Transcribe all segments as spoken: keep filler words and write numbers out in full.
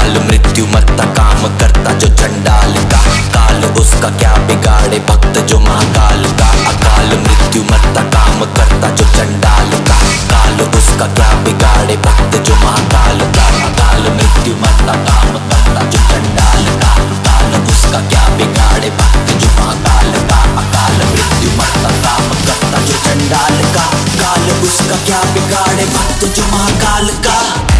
अकाल मृत्यु मरता काम करता जो चंडाल का, काल उसका क्या बिगाड़े भक्त जो महाकाल का। अकाल मृत्यु मरता काम करता जो चंडाल का, काल उसका क्या बिगाड़े भक्त जो महाकाल का। अकाल मृत्यु मरता काम करता जो चंडाल का, काल उसका क्या बिगाड़े भक्त जो महाकाल का। अकाल मृत्यु मरता काम करता जो चंडाल का, काल उसका क्या बिगाड़े भक्त जो महाकाल का।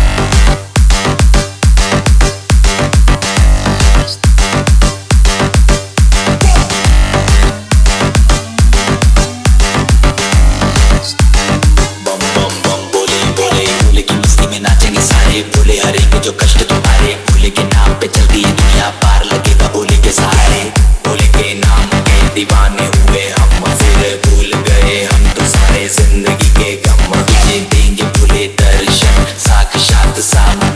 भोले हरे के जो कष्ट तुम्हारे, भोले के नाम पे चलती है दुनिया, पार लगेगा भोले के सहारे। भोले के नाम के दीवाने हुए हम, फिर भूल गए हम तो सारे जिंदगी के गम। तुझे देंगे भोले दर्शन साक्षात सामने।